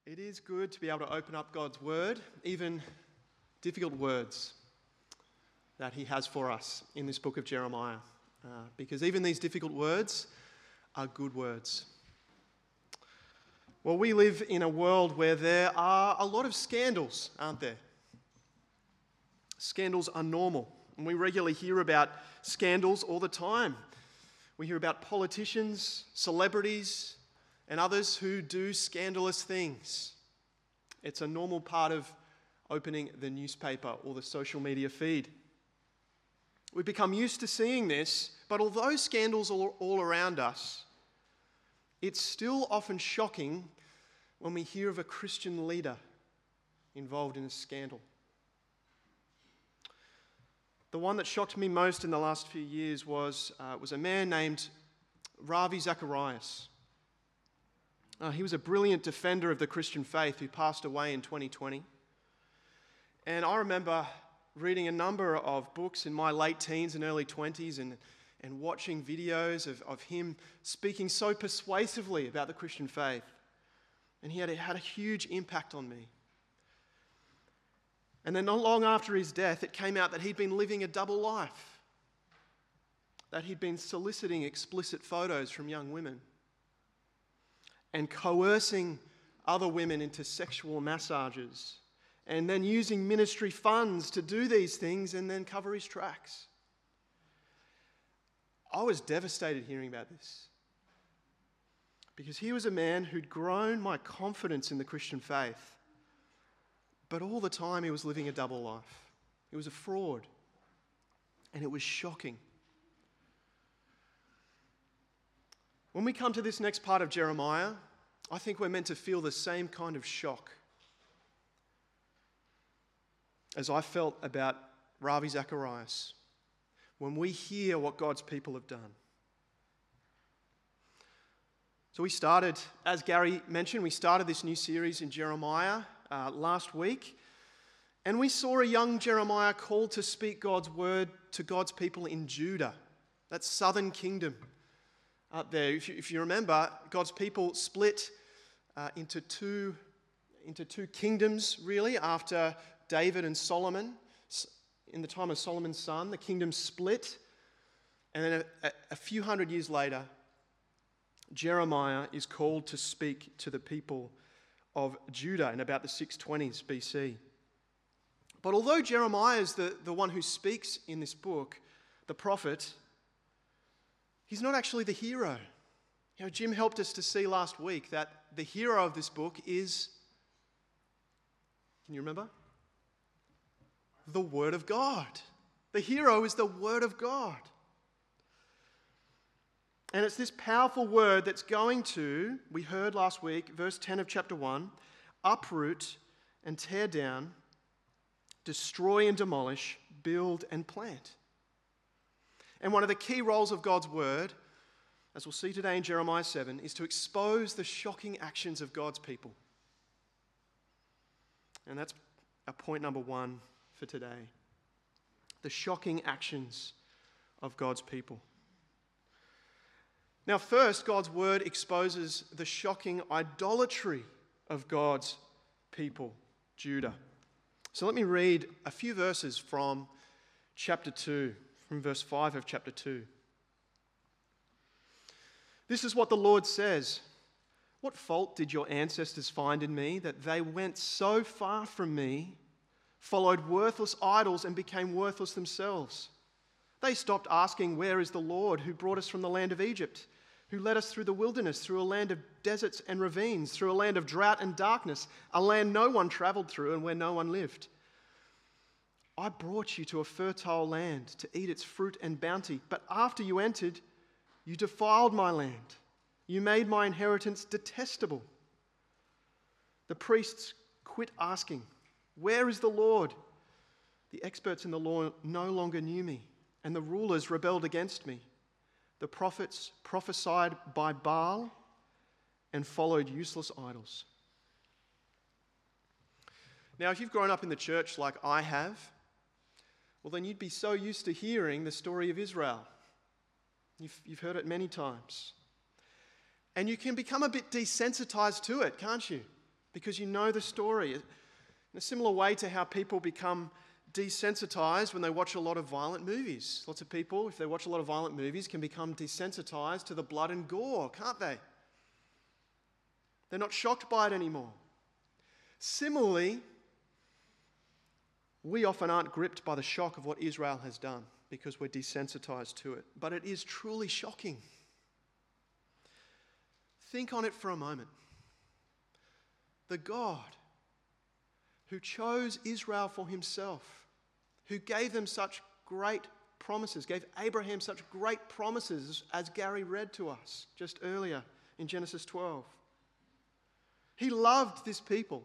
It is good to be able to open up God's word, even difficult words that he has for us in this book of Jeremiah, because even these difficult words are good words. Well, we live in a world where there are a lot of scandals, aren't there? Scandals are normal, and we regularly hear about scandals all the time. We hear about politicians, celebrities, and others who do scandalous things. It's a normal part of opening the newspaper or the social media feed. We've become used to seeing this, but although scandals are all around us, it's still often shocking when we hear of a Christian leader involved in a scandal. The one that shocked me most in the last few years was a man named Ravi Zacharias. He was a brilliant defender of the Christian faith who passed away in 2020. And I remember reading a number of books in my late teens and early 20s and watching videos of him speaking so persuasively about the Christian faith. And he had a huge impact on me. And then not long after his death, it came out that he'd been living a double life, that he'd been soliciting explicit photos from young women and coercing other women into sexual massages, and then using ministry funds to do these things and then cover his tracks. I was devastated hearing about this, because he was a man who'd grown my confidence in the Christian faith, but all the time he was living a double life. He was a fraud, and it was shocking. When we come to this next part of Jeremiah, I think we're meant to feel the same kind of shock as I felt about Ravi Zacharias when we hear what God's people have done. So we started, as Gary mentioned, we started this new series in Jeremiah last week, and we saw a young Jeremiah called to speak God's word to God's people in Judah, that southern kingdom out there. If you remember, God's people split into two kingdoms, really, after David and Solomon. In the time of Solomon's son, the kingdom split, and then a few hundred years later, Jeremiah is called to speak to the people of Judah in about the 620s BC. But although Jeremiah is the one who speaks in this book, the prophet, he's not actually the hero. You know, Jim helped us to see last week that the hero of this book is, can you remember? The Word of God. The hero is the Word of God. And it's this powerful word that's going to, we heard last week, verse 10 of chapter 1, uproot and tear down, destroy and demolish, build and plant. And one of the key roles of God's word, as we'll see today in Jeremiah 7, is to expose the shocking actions of God's people. And that's our point number one for today. The shocking actions of God's people. Now, first, God's word exposes the shocking idolatry of God's people, Judah. So let me read a few verses from chapter 2, from verse 5 of chapter 2. This is what the Lord says. What fault did your ancestors find in me that they went so far from me, followed worthless idols and became worthless themselves? They stopped asking, "Where is the Lord who brought us from the land of Egypt, who led us through the wilderness, through a land of deserts and ravines, through a land of drought and darkness, a land no one traveled through and where no one lived? I brought you to a fertile land to eat its fruit and bounty, but after you entered, you defiled my land. You made my inheritance detestable." The priests quit asking, "Where is the Lord?" The experts in the law no longer knew me, and the rulers rebelled against me. The prophets prophesied by Baal and followed useless idols. Now, if you've grown up in the church like I have, well, then you'd be so used to hearing the story of Israel. You've heard it many times. And you can become a bit desensitized to it, can't you? because you know the story. In a similar way to how people become desensitized when they watch a lot of violent movies. Lots of people, if they watch a lot of violent movies, can become desensitized to the blood and gore, can't they? They're not shocked by it anymore. Similarly, we often aren't gripped by the shock of what Israel has done because we're desensitized to it. But it is truly shocking. Think on it for a moment. The God who chose Israel for himself, who gave them such great promises, gave Abraham such great promises, as Gary read to us just earlier in Genesis 12. He loved this people.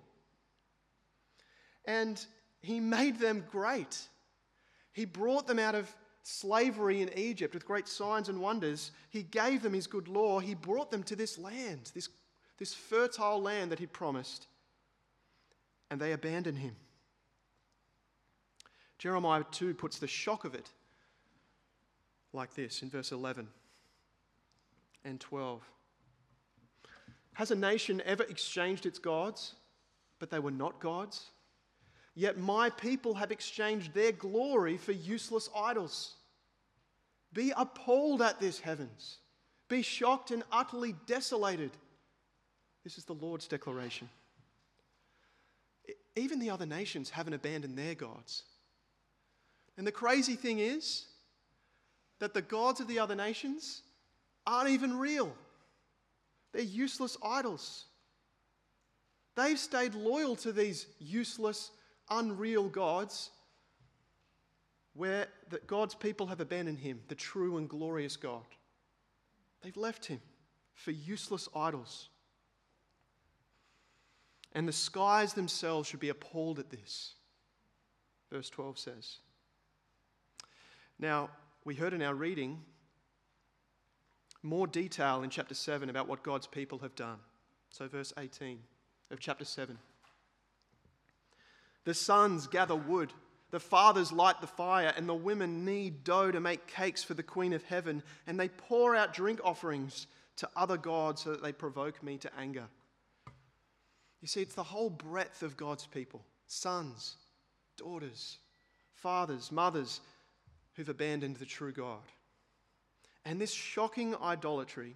And he made them great. He brought them out of slavery in Egypt with great signs and wonders. He gave them his good law. He brought them to this land, this fertile land that he promised. And they abandoned him. Jeremiah 2 puts the shock of it like this in verse 11 and 12. Has a nation ever exchanged its gods, but they were not gods? Yet my people have exchanged their glory for useless idols. Be appalled at this, heavens. Be shocked and utterly desolated. This is the Lord's declaration. Even the other nations haven't abandoned their gods. And the crazy thing is that the gods of the other nations aren't even real. They're useless idols. They've stayed loyal to these useless, unreal gods, where God's people have abandoned him, the true and glorious God. They've left him for useless idols. And the skies themselves should be appalled at this. Verse 12 says. Now, we heard in our reading more detail in chapter 7 about what God's people have done. So verse 18 of chapter 7. The sons gather wood, the fathers light the fire, and the women knead dough to make cakes for the Queen of Heaven, and they pour out drink offerings to other gods so that they provoke me to anger. You see, it's the whole breadth of God's people. Sons, daughters, fathers, mothers who've abandoned the true God. And this shocking idolatry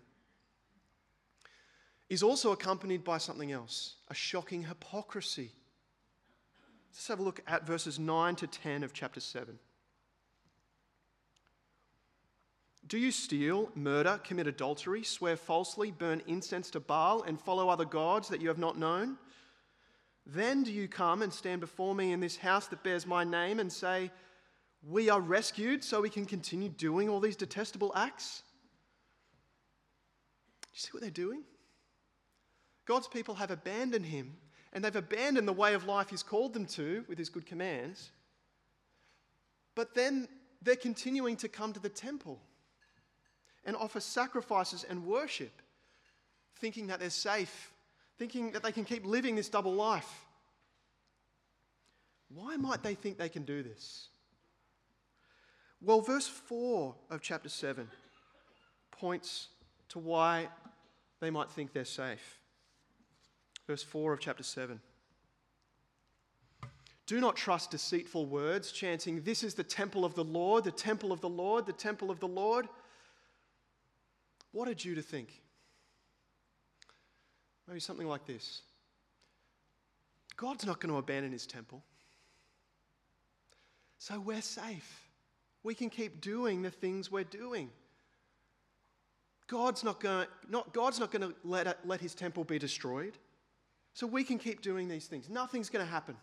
is also accompanied by something else, a shocking hypocrisy. Let's have a look at verses 9 to 10 of chapter 7. Do you steal, murder, commit adultery, swear falsely, burn incense to Baal, and follow other gods that you have not known? Then do you come and stand before me in this house that bears my name and say, we are rescued so we can continue doing all these detestable acts? Do you see what they're doing? God's people have abandoned him, and they've abandoned the way of life he's called them to with his good commands. But then they're continuing to come to the temple and offer sacrifices and worship, thinking that they're safe, thinking that they can keep living this double life. Why might they think they can do this? Well, verse 4 of chapter 7 points to why they might think they're safe. Verse 4 of chapter 7. Do not trust deceitful words, chanting, this is the temple of the Lord, the temple of the Lord, the temple of the Lord. What are you to think? Maybe something like this. God's not going to abandon his temple. So we're safe. We can keep doing the things we're doing. God's not going to let his temple be destroyed. So we can keep doing these things. Nothing's going to happen.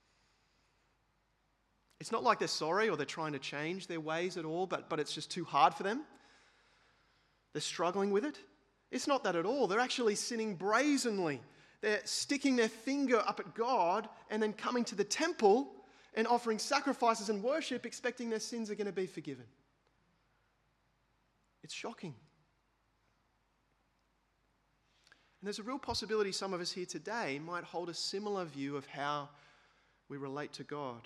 It's not like they're sorry or they're trying to change their ways at all, but it's just too hard for them. They're struggling with it. It's not that at all. They're actually sinning brazenly. They're sticking their finger up at God and then coming to the temple and offering sacrifices and worship, expecting their sins are going to be forgiven. It's shocking. And there's a real possibility some of us here today might hold a similar view of how we relate to God.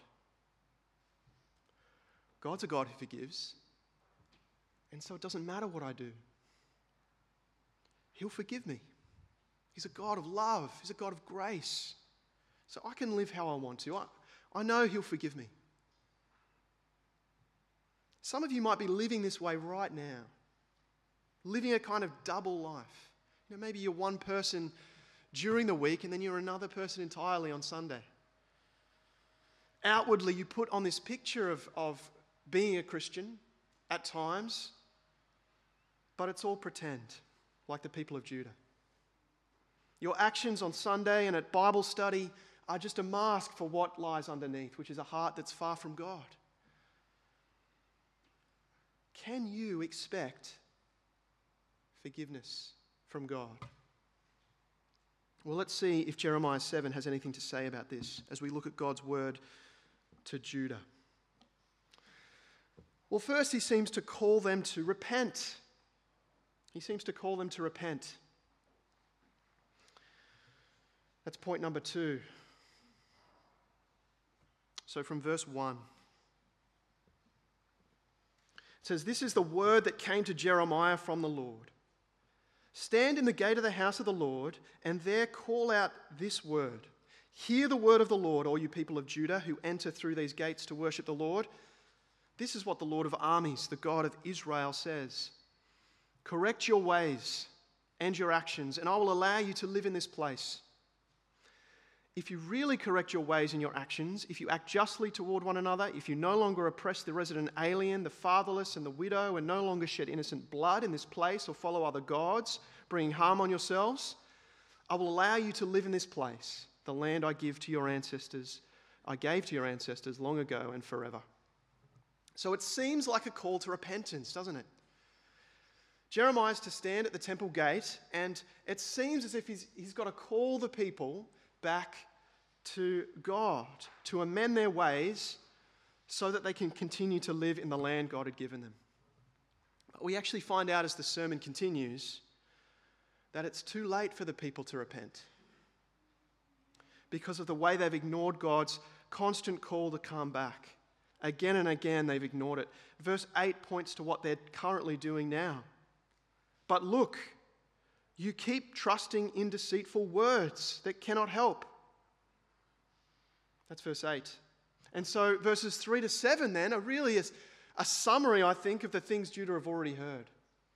God's a God who forgives, and so it doesn't matter what I do. He'll forgive me. He's a God of love. He's a God of grace. So I can live how I want to. I know He'll forgive me. Some of you might be living this way right now, living a kind of double life. Maybe you're one person during the week and then you're another person entirely on Sunday. Outwardly, you put on this picture of being a Christian at times, but it's all pretend, like the people of Judah. Your actions on Sunday and at Bible study are just a mask for what lies underneath, which is a heart that's far from God. Can you expect forgiveness from God? Well, let's see if Jeremiah 7 has anything to say about this as we look at God's word to Judah. Well, first he seems to call them to repent. He seems to call them to repent. That's point number 2. So from verse 1. It says, "This is the word that came to Jeremiah from the Lord. Stand in the gate of the house of the Lord, and there call out this word. Hear the word of the Lord, all you people of Judah who enter through these gates to worship the Lord. This is what the Lord of armies, the God of Israel, says. Correct your ways and your actions, and I will allow you to live in this place. If you really correct your ways and your actions, if you act justly toward one another, if you no longer oppress the resident alien, the fatherless, and the widow, and no longer shed innocent blood in this place or follow other gods, bringing harm on yourselves, I will allow you to live in this place, the land I gave to your ancestors long ago and forever." So it seems like a call to repentance, doesn't it? Jeremiah is to stand at the temple gate, and it seems as if he's got to call the people back to God, to amend their ways so that they can continue to live in the land God had given them. But we actually find out as the sermon continues that it's too late for the people to repent because of the way they've ignored God's constant call to come back. Again and again they've ignored it. Verse 8 points to what they're currently doing now. "But look, you keep trusting in deceitful words that cannot help." That's verse 8. And so verses 3 to 7 then are really a summary, I think, of the things Judah have already heard.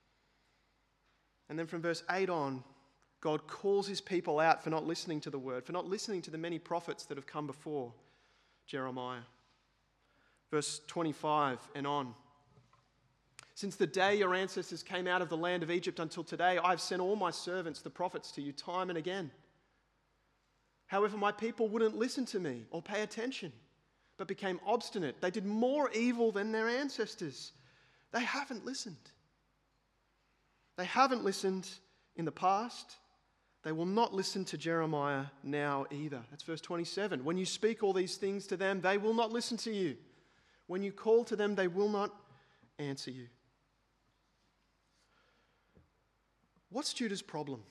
And then from verse 8 on, God calls his people out for not listening to the word, for not listening to the many prophets that have come before Jeremiah. Verse 25 and on. "Since the day your ancestors came out of the land of Egypt until today, I've sent all my servants, the prophets, to you time and again. However, my people wouldn't listen to me or pay attention, but became obstinate. They did more evil than their ancestors. They haven't listened. They haven't listened in the past. They will not listen to Jeremiah now either." That's verse 27. "When you speak all these things to them, they will not listen to you. When you call to them, they will not answer you." What's Judah's problem?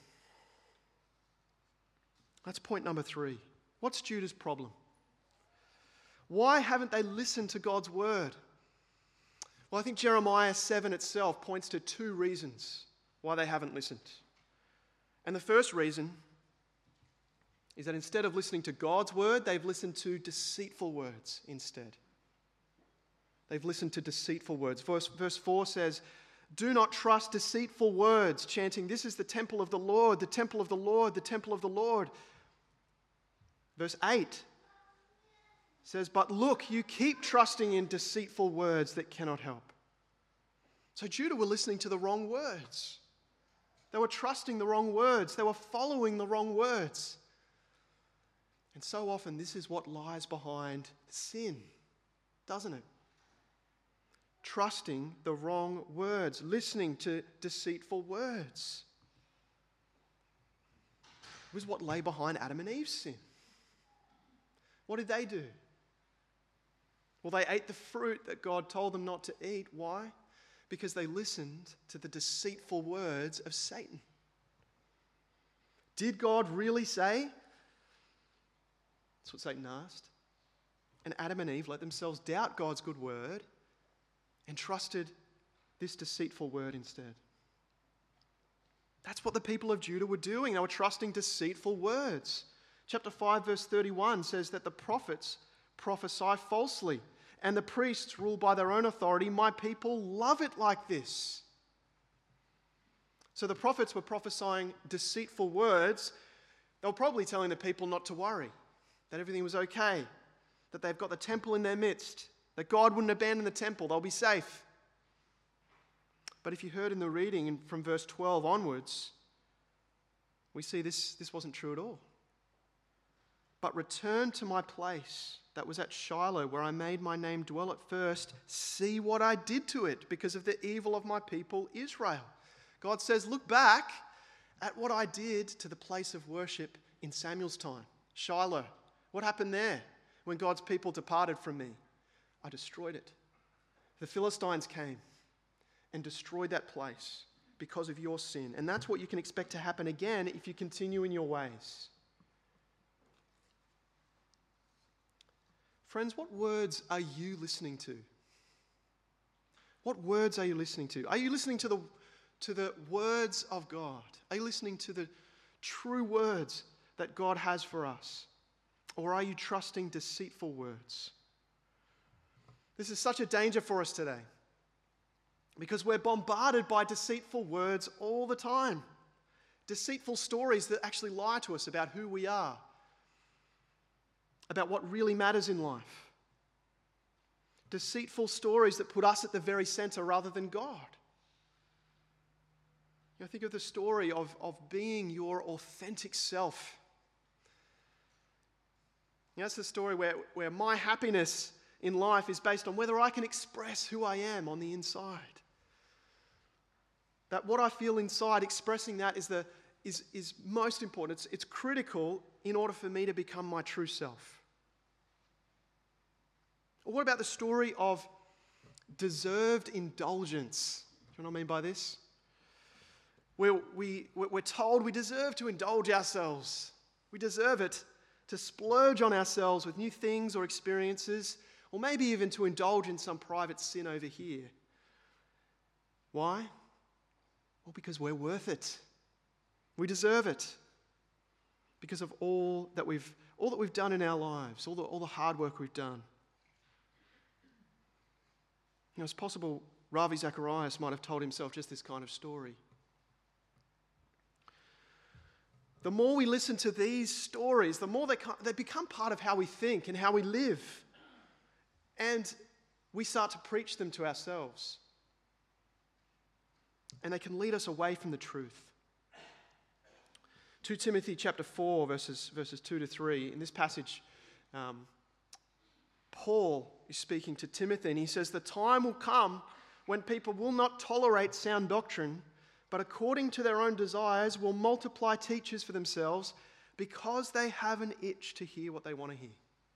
That's point number 3. What's Judah's problem? Why haven't they listened to God's word? Well, I think Jeremiah 7 itself points to 2 reasons why they haven't listened. And the first reason is that instead of listening to God's word, they've listened to deceitful words instead. They've listened to deceitful words. Verse 4 says, "Do not trust deceitful words," chanting, "This is the temple of the Lord, the temple of the Lord, the temple of the Lord." Verse 8 says, "But look, you keep trusting in deceitful words that cannot help." So Judah were listening to the wrong words. They were trusting the wrong words. They were following the wrong words. And so often this is what lies behind sin, doesn't it? Trusting the wrong words, listening to deceitful words. It was what lay behind Adam and Eve's sin. What did they do? Well, they ate the fruit that God told them not to eat. Why? Because they listened to the deceitful words of Satan. Did God really say? That's what Satan asked. And Adam and Eve let themselves doubt God's good word and trusted this deceitful word instead. That's what the people of Judah were doing. They were trusting deceitful words. Chapter 5, verse 31 says that the prophets prophesy falsely, and the priests rule by their own authority. My people love it like this. So the prophets were prophesying deceitful words. They were probably telling the people not to worry, that everything was okay, that they've got the temple in their midst, that God wouldn't abandon the temple, they'll be safe. But if you heard in the reading from verse 12 onwards, we see this wasn't true at all. But return to my place that was at Shiloh, where I made my name dwell at first. See what I did to it because of the evil of my people Israel. God says, look back at what I did to the place of worship in Samuel's time, Shiloh. What happened there when God's people departed from me? I destroyed it. The Philistines came and destroyed that place because of your sin. And that's what you can expect to happen again if you continue in your ways. Friends, what words are you listening to? What words are you listening to? Are you listening to the words of God? Are you listening to the true words that God has for us? Or are you trusting deceitful words? This is such a danger for us today because we're bombarded by deceitful words all the time. Deceitful stories that actually lie to us about who we are, about what really matters in life. Deceitful stories that put us at the very center rather than God. Think of the story of being your authentic self. That's the story where my happiness in life is based on whether I can express who I am on the inside. That what I feel inside, expressing that is most important. It's critical in order for me to become my true self. Or what about the story of deserved indulgence? Do you know what I mean by this? We're told we deserve to indulge ourselves. We deserve it to splurge on ourselves with new things or experiences, or maybe even to indulge in some private sin over here. Why? Well, because we're worth it. We deserve it because of all that we've done in our lives, all the hard work we've done. It's possible Ravi Zacharias might have told himself just this kind of story. The more we listen to these stories, the more they become part of how we think and how we live. And we start to preach them to ourselves. And they can lead us away from the truth. 2 Timothy chapter 4, verses 2 to 3. In this passage, Paul is speaking to Timothy, and he says, the time will come when people will not tolerate sound doctrine, but according to their own desires will multiply teachers for themselves because they have an itch to hear what they want to hear.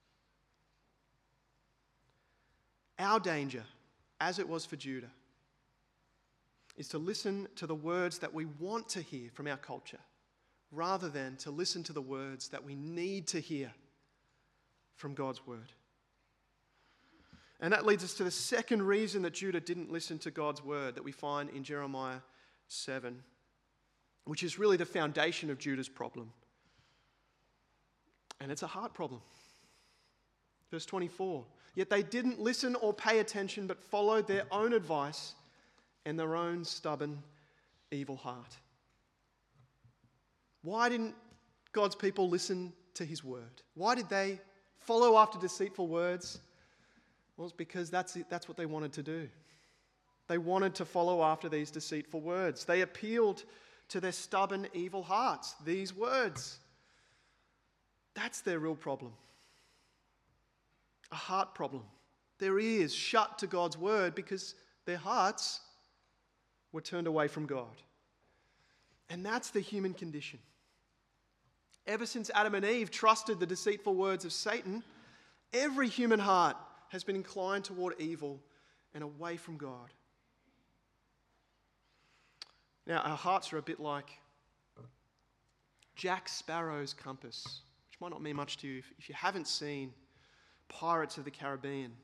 Our danger, as it was for Judah, is to listen to the words that we want to hear from our culture rather than to listen to the words that we need to hear from God's word. And that leads us to the second reason that Judah didn't listen to God's word that we find in Jeremiah 7, which is really the foundation of Judah's problem. And it's a heart problem. Verse 24, yet they didn't listen or pay attention, but followed their own advice and their own stubborn, evil heart. Why didn't God's people listen to his word? Why did they follow after deceitful words? Well, it's because that's what they wanted to do. They wanted to follow after these deceitful words. They appealed to their stubborn, evil hearts. These words. That's their real problem. A heart problem. Their ears shut to God's word because their hearts were turned away from God. And that's the human condition. Ever since Adam and Eve trusted the deceitful words of Satan, every human heart has been inclined toward evil and away from God. Now, our hearts are a bit like Jack Sparrow's compass, which might not mean much to you if you haven't seen Pirates of the Caribbean.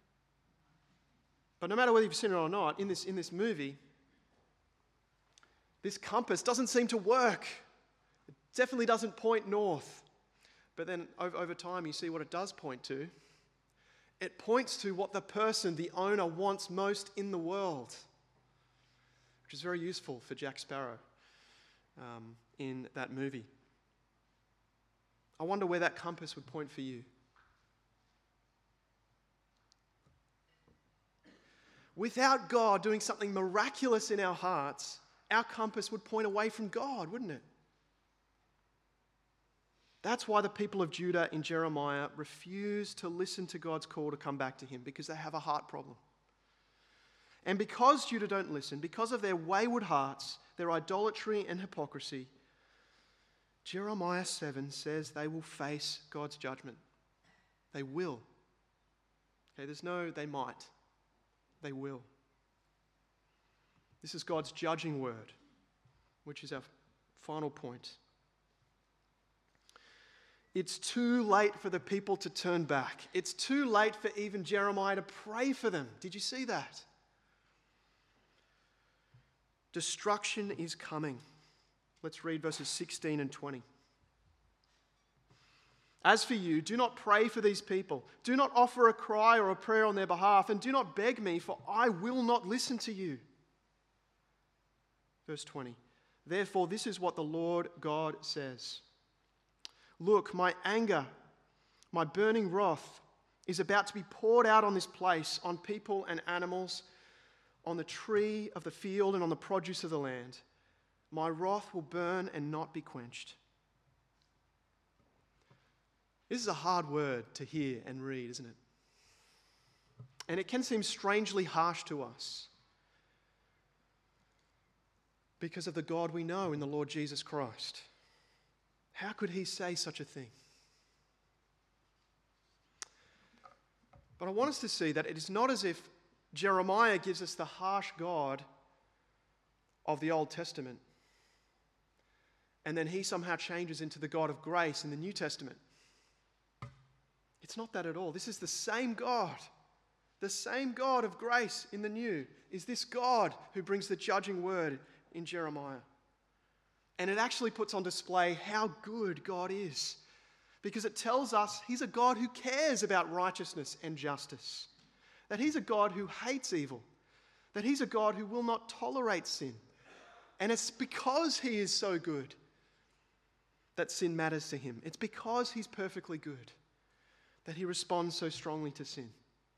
But no matter whether you've seen it or not, in this movie, This compass doesn't seem to work. It definitely doesn't point north. But then over time, you see what it does point to. It points to what the person, the owner, wants most in the world, which is very useful for Jack Sparrow in that movie. I wonder where that compass would point for you. Without God doing something miraculous in our hearts, our compass would point away from God, wouldn't it? That's why the people of Judah in Jeremiah refuse to listen to God's call to come back to him, because they have a heart problem. And because Judah don't listen, because of their wayward hearts, their idolatry and hypocrisy, Jeremiah 7 says they will face God's judgment. They will. Okay, there's no they might. They will. This is God's judging word, which is our final point. It's too late for the people to turn back. It's too late for even Jeremiah to pray for them. Did you see that? Destruction is coming. Let's read verses 16 and 20. As for you, do not pray for these people. Do not offer a cry or a prayer on their behalf, and do not beg me, for I will not listen to you. Verse 20. Therefore, this is what the Lord God says. Look, my anger, my burning wrath is about to be poured out on this place, on people and animals, on the tree of the field and on the produce of the land. My wrath will burn and not be quenched. This is a hard word to hear and read, isn't it? And it can seem strangely harsh to us because of the God we know in the Lord Jesus Christ. How could he say such a thing? But I want us to see that it is not as if Jeremiah gives us the harsh God of the Old Testament, and then he somehow changes into the God of grace in the New Testament. It's not that at all. This is the same God. The same God of grace in the New is this God who brings the judging word in Jeremiah. And it actually puts on display how good God is, because it tells us he's a God who cares about righteousness and justice, that he's a God who hates evil, that he's a God who will not tolerate sin. And it's because he is so good that sin matters to him. It's because he's perfectly good that he responds so strongly to sin.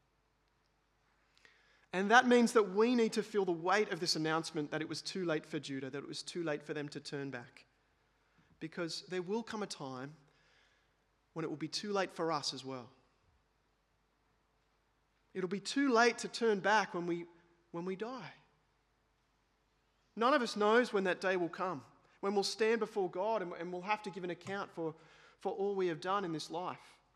And that means that we need to feel the weight of this announcement that it was too late for Judah, that it was too late for them to turn back. Because there will come a time when it will be too late for us as well. It'll be too late to turn back when we die. None of us knows when that day will come, when we'll stand before God and we'll have to give an account for all we have done in this life.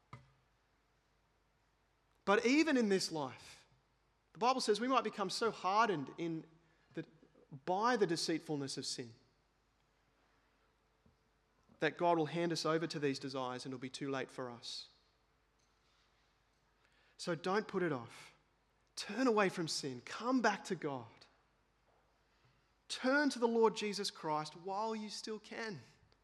But even in this life, the Bible says we might become so hardened by the deceitfulness of sin that God will hand us over to these desires and it'll be too late for us. So don't put it off. Turn away from sin. Come back to God. Turn to the Lord Jesus Christ while you still can.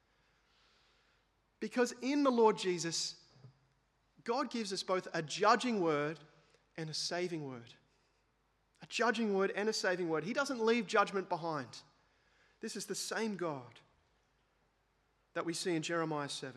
Because in the Lord Jesus, God gives us both a judging word and a saving word. A judging word and a saving word. He doesn't leave judgment behind. This is the same God that we see in Jeremiah 7.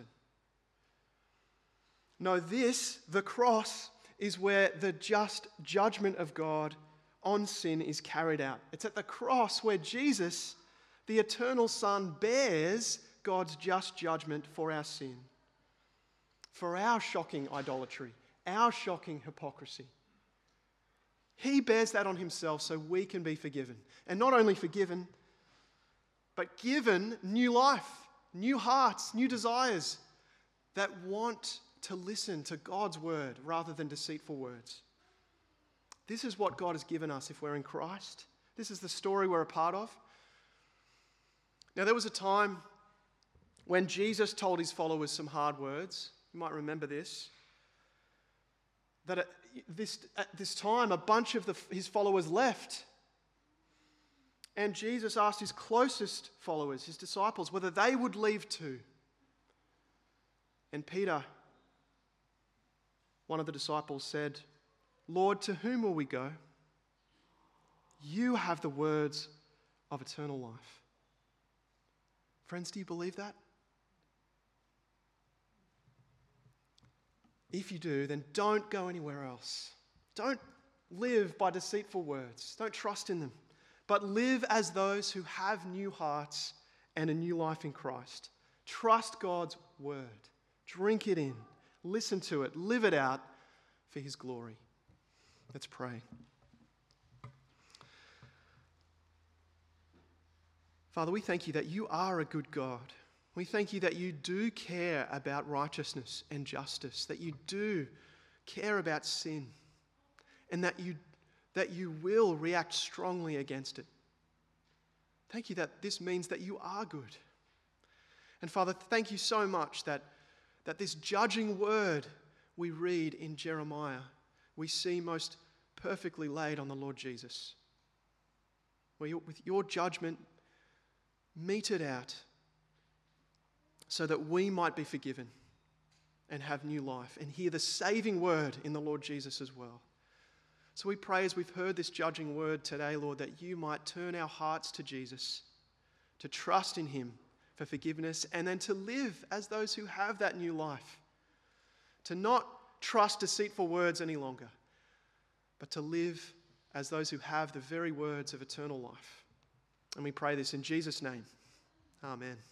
No, the cross, is where the just judgment of God on sin is carried out. It's at the cross where Jesus, the eternal Son, bears God's just judgment for our sin, for our shocking idolatry, our shocking hypocrisy. He bears that on himself so we can be forgiven. And not only forgiven, but given new life, new hearts, new desires that want to listen to God's word rather than deceitful words. This is what God has given us if we're in Christ. This is the story we're a part of. Now, there was a time when Jesus told his followers some hard words. You might remember this. That at this time, a bunch of his followers left. And Jesus asked his closest followers, his disciples, whether they would leave too. And Peter, one of the disciples, said, "Lord, to whom will we go? You have the words of eternal life." Friends, do you believe that? If you do, then don't go anywhere else. Don't live by deceitful words. Don't trust in them. But live as those who have new hearts and a new life in Christ. Trust God's word. Drink it in. Listen to it. Live it out for his glory. Let's pray. Father, we thank you that you are a good God. We thank you that you do care about righteousness and justice, that you do care about sin, and that you will react strongly against it. Thank you that this means that you are good. And Father, thank you so much that this judging word we read in Jeremiah, we see most perfectly laid on the Lord Jesus, where with your judgment meted out so that we might be forgiven and have new life and hear the saving word in the Lord Jesus as well. So we pray as we've heard this judging word today, Lord, that you might turn our hearts to Jesus, to trust in him for forgiveness, and then to live as those who have that new life, to not trust deceitful words any longer, but to live as those who have the very words of eternal life. And we pray this in Jesus' name. Amen.